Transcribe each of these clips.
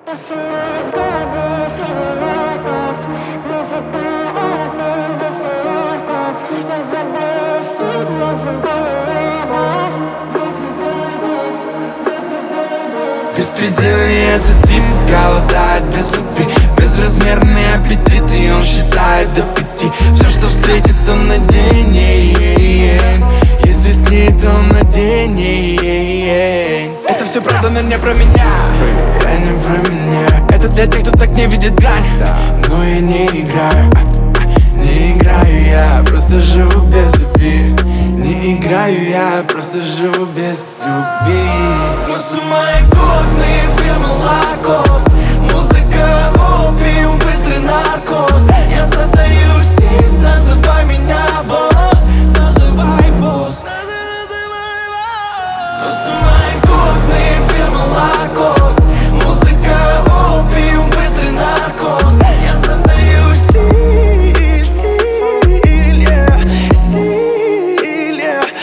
Беспредельный этот тип голодает без любви, безразмерный аппетит, и он считает до 5. Все, что встретит, он на день. Если с ней, то он на день. Это все правда, но не про меня. Я не про меня. Это для тех, кто так не видит грань. Но я не играю, не играю, я просто живу без любви. Не играю, я просто живу без любви. Просто мои годные фирмы Лакост. Музыка, опиум, быстрый наркоз. Я задаю стиль, называй меня босс. Называй босс. Просто мои годные фирмы Лакост. Музыка, опиум, быстрый наркоз. Я задаю стиль, стиль,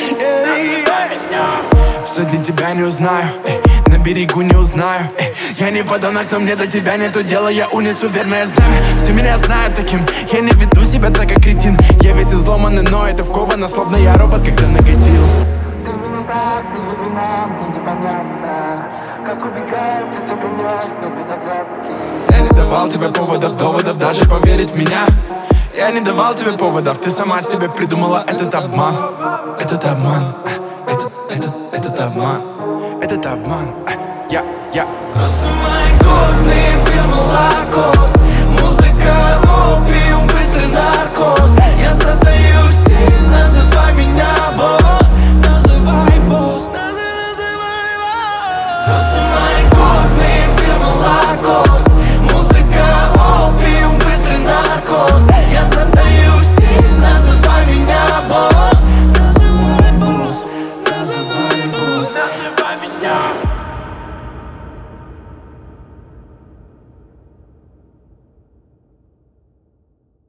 В сотне тебя не узнаю, на берегу не узнаю. Я не подонок, но мне до тебя нету дела. Я унесу верное знамя. Все меня знают таким. Я не веду себя так, как кретин. Я весь изломанный, но это вковано, словно я робот, когда нагодил. Ты меня так, ты влюблена, мне непонятно. Как убегаем, ты догоняешь, но без оглядки. Я не давал тебе поводов, доводов, даже поверить в меня. Я не давал тебе поводов, ты сама себе придумала этот обман. Этот обман, этот обман. Этот обман, я. Просто мои годные фирмы Лакост.